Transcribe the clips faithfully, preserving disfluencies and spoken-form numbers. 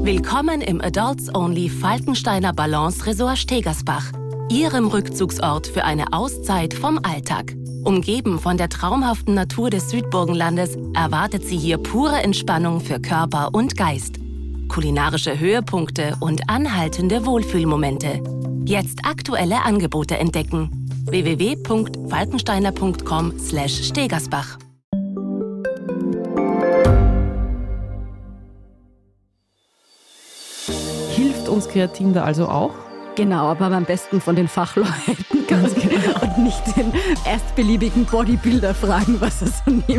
Willkommen im Adults-Only Falkensteiner Balance Resort Stegersbach, Ihrem Rückzugsort für eine Auszeit vom Alltag. Umgeben von der traumhaften Natur des Südburgenlandes erwartet Sie hier pure Entspannung für Körper und Geist. Kulinarische Höhepunkte und anhaltende Wohlfühlmomente. Jetzt aktuelle Angebote entdecken. w w w punkt falkensteiner punkt com slash stegersbach. Hilft uns Kreatin da also auch? Genau, aber am besten von den Fachleuten. Ganz genau. Und nicht den erstbeliebigen Bodybuilder fragen, was er so nimmt.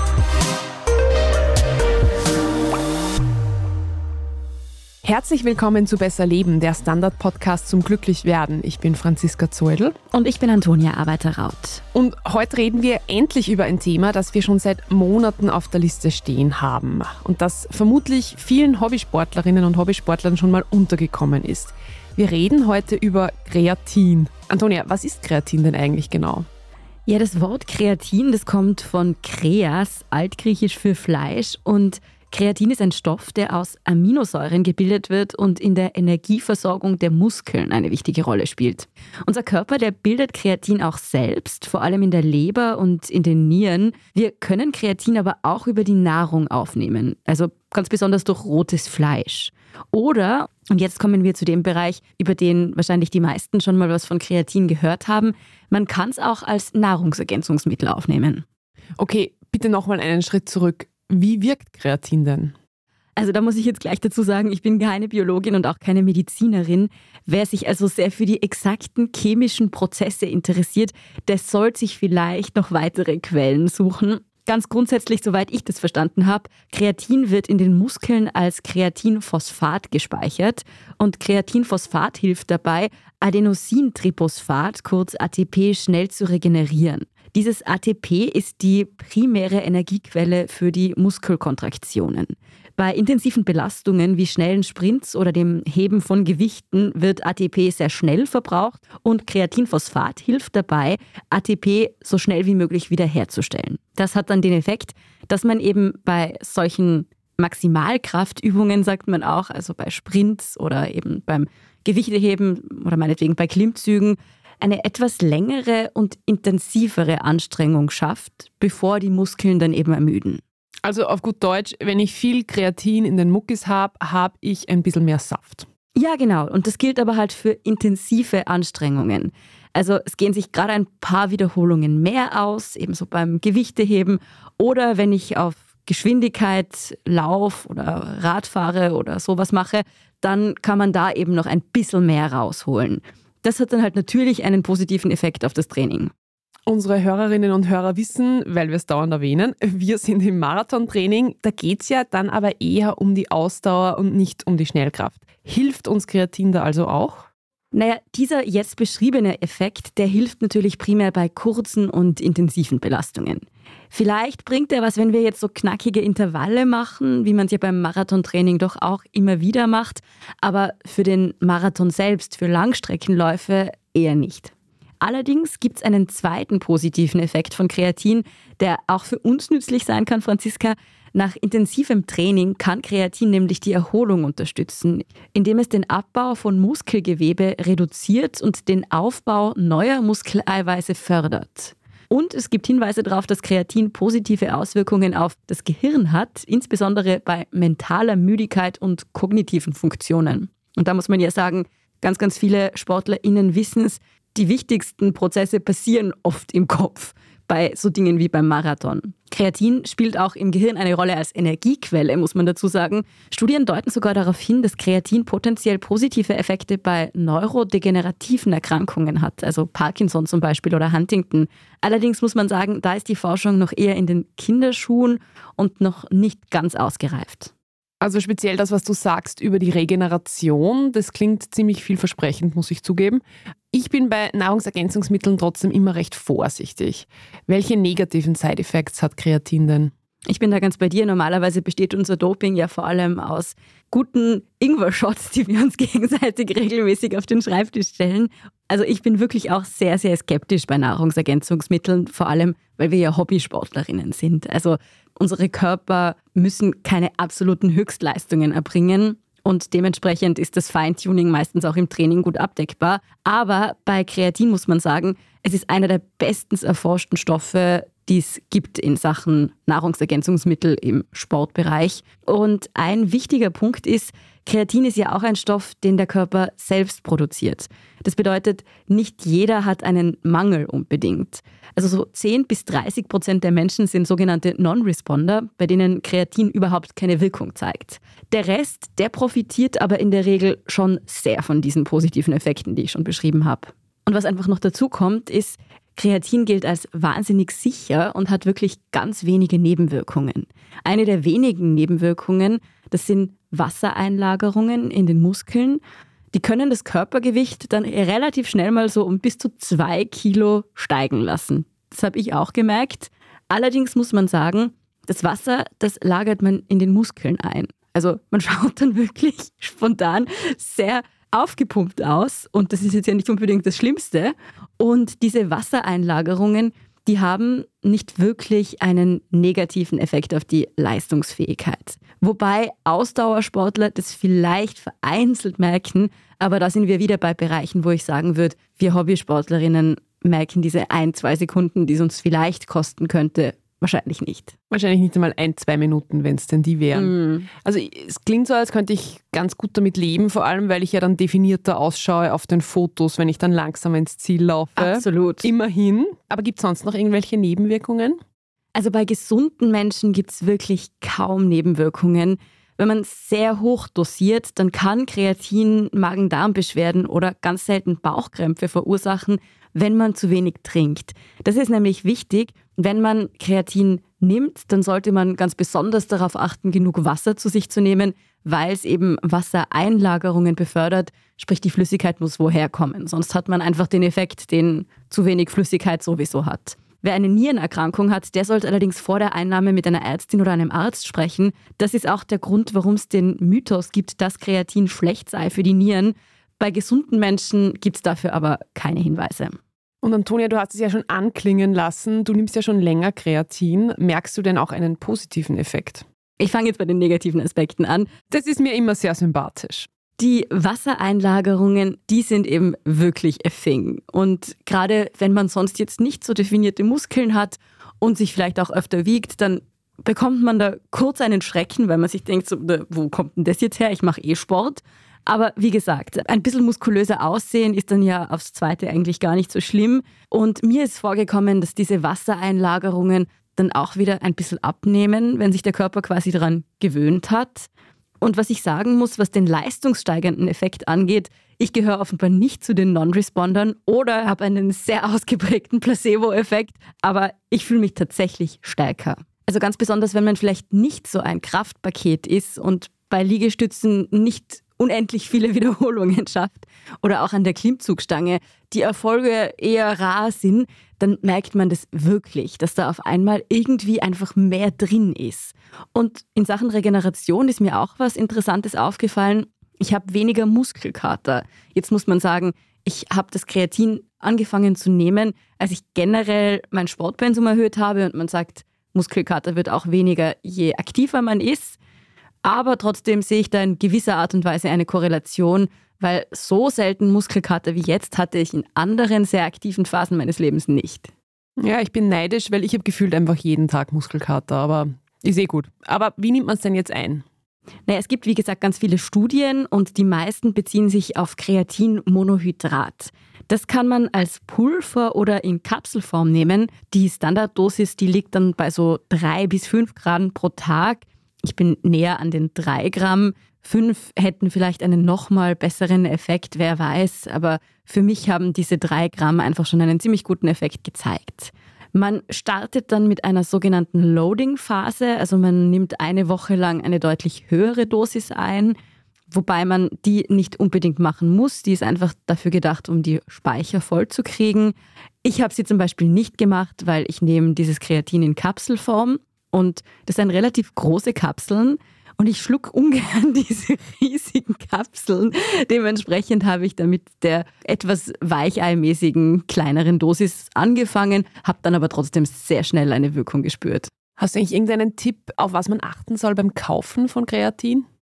Herzlich willkommen zu Besser Leben, der Standard-Podcast zum Glücklichwerden. Ich bin Franziska Zoidl. Und ich bin Antonia Arbeiter-Raut. Und heute reden wir endlich über ein Thema, das wir schon seit Monaten auf der Liste stehen haben. Und das vermutlich vielen Hobbysportlerinnen und Hobbysportlern schon mal untergekommen ist. Wir reden heute über Kreatin. Antonia, was ist Kreatin denn eigentlich genau? Ja, das Wort Kreatin, das kommt von Kreas, altgriechisch für Fleisch, und Kreatin ist ein Stoff, der aus Aminosäuren gebildet wird und in der Energieversorgung der Muskeln eine wichtige Rolle spielt. Unser Körper, der bildet Kreatin auch selbst, vor allem in der Leber und in den Nieren. Wir können Kreatin aber auch über die Nahrung aufnehmen, also ganz besonders durch rotes Fleisch. Oder, und jetzt kommen wir zu dem Bereich, über den wahrscheinlich die meisten schon mal was von Kreatin gehört haben, man kann es auch als Nahrungsergänzungsmittel aufnehmen. Okay, bitte nochmal einen Schritt zurück. Wie wirkt Kreatin denn? Also da muss ich jetzt gleich dazu sagen, ich bin keine Biologin und auch keine Medizinerin. Wer sich also sehr für die exakten chemischen Prozesse interessiert, der soll sich vielleicht noch weitere Quellen suchen. Ganz grundsätzlich, soweit ich das verstanden habe, Kreatin wird in den Muskeln als Kreatinphosphat gespeichert und Kreatinphosphat hilft dabei, Adenosintriphosphat, kurz A T P, schnell zu regenerieren. Dieses A T P ist die primäre Energiequelle für die Muskelkontraktionen. Bei intensiven Belastungen wie schnellen Sprints oder dem Heben von Gewichten wird A T P sehr schnell verbraucht und Kreatinphosphat hilft dabei, A T P so schnell wie möglich wiederherzustellen. Das hat dann den Effekt, dass man eben bei solchen Maximalkraftübungen, sagt man auch, also bei Sprints oder eben beim Gewichteheben oder meinetwegen bei Klimmzügen, eine etwas längere und intensivere Anstrengung schafft, bevor die Muskeln dann eben ermüden. Also auf gut Deutsch, wenn ich viel Kreatin in den Muckis habe, habe ich ein bisschen mehr Saft. Ja, genau. Und das gilt aber halt für intensive Anstrengungen. Also es gehen sich gerade ein paar Wiederholungen mehr aus, ebenso beim Gewichteheben oder wenn ich auf Geschwindigkeit, Lauf oder Rad fahre oder sowas mache, dann kann man da eben noch ein bisschen mehr rausholen. Das hat dann halt natürlich einen positiven Effekt auf das Training. Unsere Hörerinnen und Hörer wissen, weil wir es dauernd erwähnen, wir sind im Marathontraining. Da geht es ja dann aber eher um die Ausdauer und nicht um die Schnellkraft. Hilft uns Kreatin da also auch? Naja, dieser jetzt beschriebene Effekt, der hilft natürlich primär bei kurzen und intensiven Belastungen. Vielleicht bringt er was, wenn wir jetzt so knackige Intervalle machen, wie man es ja beim Marathontraining doch auch immer wieder macht. Aber für den Marathon selbst, für Langstreckenläufe eher nicht. Allerdings gibt es einen zweiten positiven Effekt von Kreatin, der auch für uns nützlich sein kann, Franziska. Nach intensivem Training kann Kreatin nämlich die Erholung unterstützen, indem es den Abbau von Muskelgewebe reduziert und den Aufbau neuer Muskeleiweiße fördert. Und es gibt Hinweise darauf, dass Kreatin positive Auswirkungen auf das Gehirn hat, insbesondere bei mentaler Müdigkeit und kognitiven Funktionen. Und da muss man ja sagen, ganz, ganz viele SportlerInnen wissen es, die wichtigsten Prozesse passieren oft im Kopf bei so Dingen wie beim Marathon. Kreatin spielt auch im Gehirn eine Rolle als Energiequelle, muss man dazu sagen. Studien deuten sogar darauf hin, dass Kreatin potenziell positive Effekte bei neurodegenerativen Erkrankungen hat, also Parkinson zum Beispiel oder Huntington. Allerdings muss man sagen, da ist die Forschung noch eher in den Kinderschuhen und noch nicht ganz ausgereift. Also speziell das, was du sagst über die Regeneration, das klingt ziemlich vielversprechend, muss ich zugeben. Ich bin bei Nahrungsergänzungsmitteln trotzdem immer recht vorsichtig. Welche negativen Side-Effects hat Kreatin denn? Ich bin da ganz bei dir. Normalerweise besteht unser Doping ja vor allem aus guten Ingwer-Shots, die wir uns gegenseitig regelmäßig auf den Schreibtisch stellen. Also ich bin wirklich auch sehr, sehr skeptisch bei Nahrungsergänzungsmitteln, vor allem, weil wir ja Hobbysportlerinnen sind. Also unsere Körper müssen keine absoluten Höchstleistungen erbringen. Und dementsprechend ist das Feintuning meistens auch im Training gut abdeckbar. Aber bei Kreatin muss man sagen, es ist einer der bestens erforschten Stoffe, die es gibt in Sachen Nahrungsergänzungsmittel im Sportbereich. Und ein wichtiger Punkt ist, Kreatin ist ja auch ein Stoff, den der Körper selbst produziert. Das bedeutet, nicht jeder hat einen Mangel unbedingt. Also so zehn bis dreißig Prozent der Menschen sind sogenannte Non-Responder, bei denen Kreatin überhaupt keine Wirkung zeigt. Der Rest, der profitiert aber in der Regel schon sehr von diesen positiven Effekten, die ich schon beschrieben habe. Und was einfach noch dazu kommt, ist, Kreatin gilt als wahnsinnig sicher und hat wirklich ganz wenige Nebenwirkungen. Eine der wenigen Nebenwirkungen, das sind Wassereinlagerungen in den Muskeln. Die können das Körpergewicht dann relativ schnell mal so um bis zu zwei Kilo steigen lassen. Das habe ich auch gemerkt. Allerdings muss man sagen, das Wasser, das lagert man in den Muskeln ein. Also man schaut dann wirklich spontan sehr aufgepumpt aus und das ist jetzt ja nicht unbedingt das Schlimmste. Und diese Wassereinlagerungen, die haben nicht wirklich einen negativen Effekt auf die Leistungsfähigkeit. Wobei Ausdauersportler das vielleicht vereinzelt merken, aber da sind wir wieder bei Bereichen, wo ich sagen würde, wir Hobbysportlerinnen merken diese ein, zwei Sekunden, die es uns vielleicht kosten könnte, wahrscheinlich nicht. Wahrscheinlich nicht einmal ein, zwei Minuten, wenn es denn die wären. Mm. Also es klingt so, als könnte ich ganz gut damit leben, vor allem, weil ich ja dann definierter ausschaue auf den Fotos, wenn ich dann langsam ins Ziel laufe. Absolut. Immerhin. Aber gibt es sonst noch irgendwelche Nebenwirkungen? Also bei gesunden Menschen gibt es wirklich kaum Nebenwirkungen. Wenn man sehr hoch dosiert, dann kann Kreatin Magen-Darm-Beschwerden oder ganz selten Bauchkrämpfe verursachen, wenn man zu wenig trinkt. Das ist nämlich wichtig. Wenn man Kreatin nimmt, dann sollte man ganz besonders darauf achten, genug Wasser zu sich zu nehmen, weil es eben Wassereinlagerungen befördert. Sprich, die Flüssigkeit muss woher kommen. Sonst hat man einfach den Effekt, den zu wenig Flüssigkeit sowieso hat. Wer eine Nierenerkrankung hat, der sollte allerdings vor der Einnahme mit einer Ärztin oder einem Arzt sprechen. Das ist auch der Grund, warum es den Mythos gibt, dass Kreatin schlecht sei für die Nieren. Bei gesunden Menschen gibt es dafür aber keine Hinweise. Und Antonia, du hast es ja schon anklingen lassen. Du nimmst ja schon länger Kreatin. Merkst du denn auch einen positiven Effekt? Ich fange jetzt bei den negativen Aspekten an. Das ist mir immer sehr sympathisch. Die Wassereinlagerungen, die sind eben wirklich a thing. Und gerade wenn man sonst jetzt nicht so definierte Muskeln hat und sich vielleicht auch öfter wiegt, dann bekommt man da kurz einen Schrecken, weil man sich denkt, so, wo kommt denn das jetzt her? Ich mache eh Sport. Aber wie gesagt, ein bisschen muskulöser aussehen ist dann ja aufs Zweite eigentlich gar nicht so schlimm. Und mir ist vorgekommen, dass diese Wassereinlagerungen dann auch wieder ein bisschen abnehmen, wenn sich der Körper quasi daran gewöhnt hat. Und was ich sagen muss, was den leistungssteigernden Effekt angeht, ich gehöre offenbar nicht zu den Non-Respondern oder habe einen sehr ausgeprägten Placebo-Effekt, aber ich fühle mich tatsächlich stärker. Also ganz besonders, wenn man vielleicht nicht so ein Kraftpaket ist und bei Liegestützen nicht unendlich viele Wiederholungen schafft oder auch an der Klimmzugstange die Erfolge eher rar sind, dann merkt man das wirklich, dass da auf einmal irgendwie einfach mehr drin ist. Und in Sachen Regeneration ist mir auch was Interessantes aufgefallen. Ich habe weniger Muskelkater. Jetzt muss man sagen, ich habe das Kreatin angefangen zu nehmen, als ich generell mein Sportpensum erhöht habe und man sagt, Muskelkater wird auch weniger, je aktiver man ist. Aber trotzdem sehe ich da in gewisser Art und Weise eine Korrelation, weil so selten Muskelkater wie jetzt hatte ich in anderen sehr aktiven Phasen meines Lebens nicht. Ja, ich bin neidisch, weil ich habe gefühlt einfach jeden Tag Muskelkater, aber ist eh gut. Aber wie nimmt man es denn jetzt ein? Naja, es gibt wie gesagt ganz viele Studien und die meisten beziehen sich auf Kreatinmonohydrat. Das kann man als Pulver oder in Kapselform nehmen. Die Standarddosis, die liegt dann bei so drei bis fünf Gramm pro Tag. Ich bin näher an den drei Gramm. Fünf hätten vielleicht einen nochmal besseren Effekt, wer weiß. Aber für mich haben diese drei Gramm einfach schon einen ziemlich guten Effekt gezeigt. Man startet dann mit einer sogenannten Loading-Phase. Also man nimmt eine Woche lang eine deutlich höhere Dosis ein, wobei man die nicht unbedingt machen muss. Die ist einfach dafür gedacht, um die Speicher voll zu kriegen. Ich habe sie zum Beispiel nicht gemacht, weil ich nehme dieses Kreatin in Kapselform. Und das sind relativ große Kapseln und ich schluck ungern diese riesigen Kapseln. Dementsprechend habe ich da mit der etwas weicheimäßigen kleineren Dosis angefangen, habe dann aber trotzdem sehr schnell eine Wirkung gespürt. Hast du eigentlich irgendeinen Tipp, auf was man achten soll beim Kaufen von Kreatin?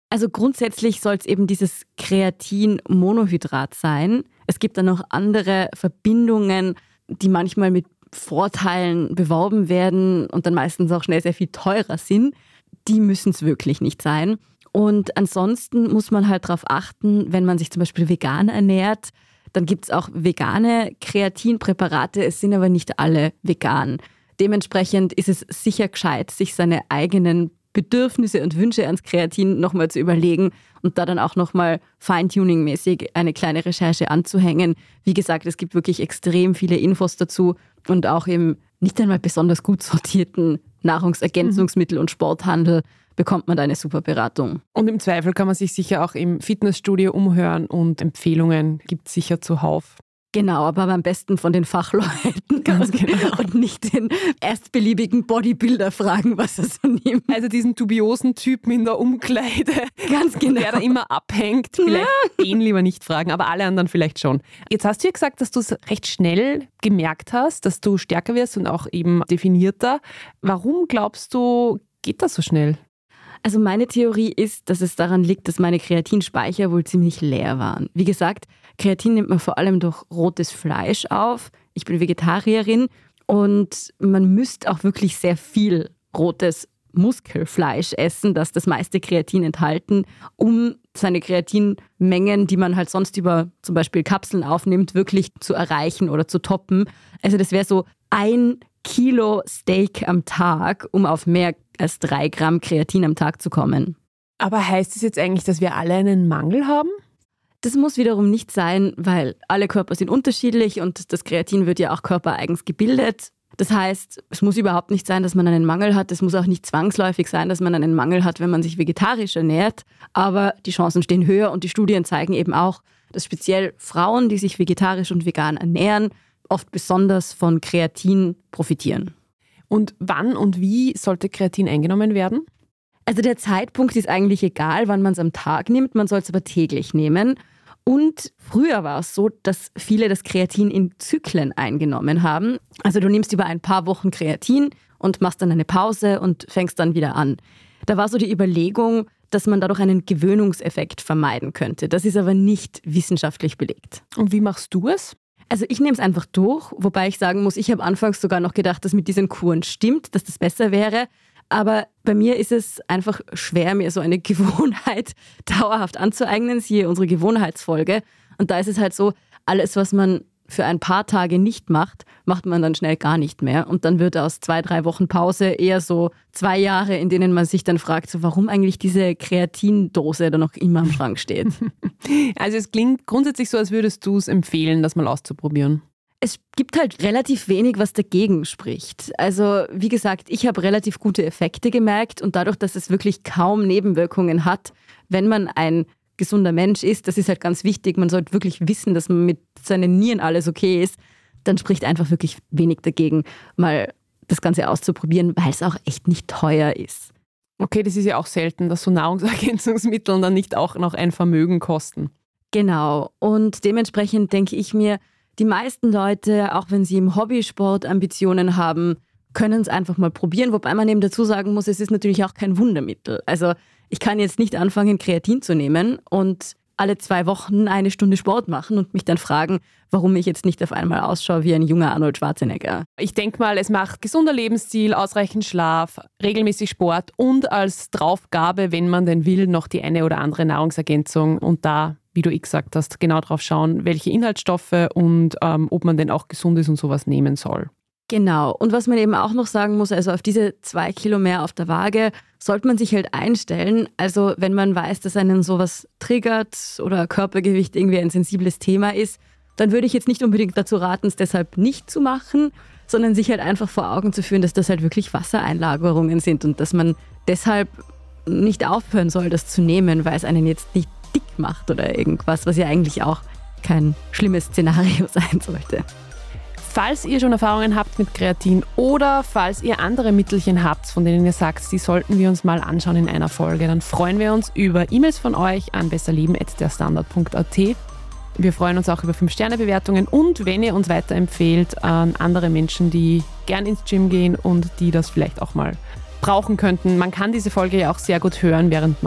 Also grundsätzlich soll es eben dieses Kreatin-Monohydrat sein. Es gibt dann noch andere Verbindungen, die manchmal mit Vorteilen beworben werden und dann meistens auch schnell sehr viel teurer sind. Die müssen es wirklich nicht sein. Und ansonsten muss man halt darauf achten, wenn man sich zum Beispiel vegan ernährt, dann gibt es auch vegane Kreatinpräparate, es sind aber nicht alle vegan. Dementsprechend ist es sicher gescheit, sich seine eigenen Bedürfnisse und Wünsche ans Kreatin nochmal zu überlegen und da dann auch nochmal Feintuning-mäßig eine kleine Recherche anzuhängen. Wie gesagt, es gibt wirklich extrem viele Infos dazu und auch im nicht einmal besonders gut sortierten Nahrungsergänzungsmittel- und Sporthandel bekommt man da eine super Beratung. Und im Zweifel kann man sich sicher auch im Fitnessstudio umhören und Empfehlungen gibt es sicher zuhauf. Genau, aber am besten von den Fachleuten. Ganz genau. Und nicht den erstbeliebigen Bodybuilder fragen, was er so nimmt. Also diesen dubiosen Typen in der Umkleide, ganz genau, der da immer abhängt. Vielleicht ja. Den lieber nicht fragen, aber alle anderen vielleicht schon. Jetzt hast du ja gesagt, dass du es recht schnell gemerkt hast, dass du stärker wirst und auch eben definierter. Warum glaubst du, geht das so schnell? Also meine Theorie ist, dass es daran liegt, dass meine Kreatinspeicher wohl ziemlich leer waren. Wie gesagt, Kreatin nimmt man vor allem durch rotes Fleisch auf. Ich bin Vegetarierin und man müsste auch wirklich sehr viel rotes Muskelfleisch essen, das das meiste Kreatin enthalten, um seine Kreatinmengen, die man halt sonst über zum Beispiel Kapseln aufnimmt, wirklich zu erreichen oder zu toppen. Also das wäre so ein Kilo Steak am Tag, um auf mehr als drei Gramm Kreatin am Tag zu kommen. Aber heißt es jetzt eigentlich, dass wir alle einen Mangel haben? Das muss wiederum nicht sein, weil alle Körper sind unterschiedlich und das Kreatin wird ja auch körpereigens gebildet. Das heißt, es muss überhaupt nicht sein, dass man einen Mangel hat. Es muss auch nicht zwangsläufig sein, dass man einen Mangel hat, wenn man sich vegetarisch ernährt. Aber die Chancen stehen höher und die Studien zeigen eben auch, dass speziell Frauen, die sich vegetarisch und vegan ernähren, oft besonders von Kreatin profitieren. Und wann und wie sollte Kreatin eingenommen werden? Also der Zeitpunkt ist eigentlich egal, wann man es am Tag nimmt, man soll es aber täglich nehmen. Und früher war es so, dass viele das Kreatin in Zyklen eingenommen haben. Also du nimmst über ein paar Wochen Kreatin und machst dann eine Pause und fängst dann wieder an. Da war so die Überlegung, dass man dadurch einen Gewöhnungseffekt vermeiden könnte. Das ist aber nicht wissenschaftlich belegt. Und wie machst du es? Also ich nehme es einfach durch, wobei ich sagen muss, ich habe anfangs sogar noch gedacht, dass mit diesen Kuren stimmt, dass das besser wäre. Aber bei mir ist es einfach schwer, mir so eine Gewohnheit dauerhaft anzueignen, siehe unsere Gewohnheitsfolge. Und da ist es halt so, alles, was man für ein paar Tage nicht macht, macht man dann schnell gar nicht mehr. Und dann wird aus zwei, drei Wochen Pause eher so zwei Jahre, in denen man sich dann fragt, so, warum eigentlich diese Kreatindose da noch immer am Schrank steht. Also es klingt grundsätzlich so, als würdest du es empfehlen, das mal auszuprobieren. Es gibt halt relativ wenig, was dagegen spricht. Also wie gesagt, ich habe relativ gute Effekte gemerkt und dadurch, dass es wirklich kaum Nebenwirkungen hat, wenn man ein gesunder Mensch ist, das ist halt ganz wichtig, man sollte wirklich wissen, dass man mit seinen Nieren alles okay ist, dann spricht einfach wirklich wenig dagegen, mal das Ganze auszuprobieren, weil es auch echt nicht teuer ist. Okay, das ist ja auch selten, dass so Nahrungsergänzungsmittel dann nicht auch noch ein Vermögen kosten. Genau, und dementsprechend denke ich mir, die meisten Leute, auch wenn sie im Hobbysport Ambitionen haben, können es einfach mal probieren. Wobei man eben dazu sagen muss, es ist natürlich auch kein Wundermittel. Also ich kann jetzt nicht anfangen, Kreatin zu nehmen und alle zwei Wochen eine Stunde Sport machen und mich dann fragen, warum ich jetzt nicht auf einmal ausschaue wie ein junger Arnold Schwarzenegger. Ich denke mal, es macht gesunder Lebensstil, ausreichend Schlaf, regelmäßig Sport und als Draufgabe, wenn man denn will, noch die eine oder andere Nahrungsergänzung und da, wie du eh gesagt hast, genau drauf schauen, welche Inhaltsstoffe und ähm, ob man denn auch gesund ist und sowas nehmen soll. Genau. Und was man eben auch noch sagen muss, also auf diese zwei Kilo mehr auf der Waage sollte man sich halt einstellen. Also wenn man weiß, dass einen sowas triggert oder Körpergewicht irgendwie ein sensibles Thema ist, dann würde ich jetzt nicht unbedingt dazu raten, es deshalb nicht zu machen, sondern sich halt einfach vor Augen zu führen, dass das halt wirklich Wassereinlagerungen sind und dass man deshalb nicht aufhören soll, das zu nehmen, weil es einen jetzt nicht dick macht oder irgendwas, was ja eigentlich auch kein schlimmes Szenario sein sollte. Falls ihr schon Erfahrungen habt mit Kreatin oder falls ihr andere Mittelchen habt, von denen ihr sagt, die sollten wir uns mal anschauen in einer Folge, dann freuen wir uns über E-Mails von euch an besserleben at derstandard punkt a t. Wir freuen uns auch über fünf Sterne Bewertungen und wenn ihr uns weiterempfehlt an andere Menschen, die gern ins Gym gehen und die das vielleicht auch mal brauchen könnten. Man kann diese Folge ja auch sehr gut hören, während man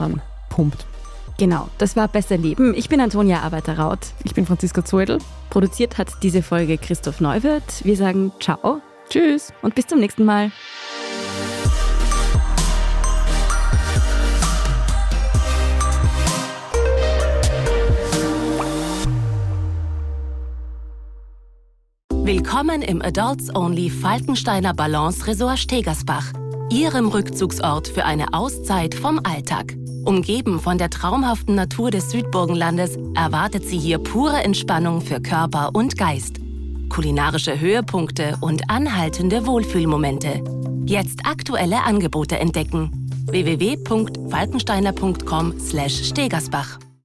pumpt. Genau, das war Besser Leben. Ich bin Antonia Arbeiter-Raut. Ich bin Franziska Zoidl. Produziert hat diese Folge Christoph Neuwirth. Wir sagen ciao. Tschüss. Und bis zum nächsten Mal. Willkommen im Adults-Only Falkensteiner Balance Resort Stegersbach, Ihrem Rückzugsort für eine Auszeit vom Alltag. Umgeben von der traumhaften Natur des Südburgenlandes erwartet Sie hier pure Entspannung für Körper und Geist. Kulinarische Höhepunkte und anhaltende Wohlfühlmomente. Jetzt aktuelle Angebote entdecken. w w w punkt falkensteiner punkt com slash stegersbach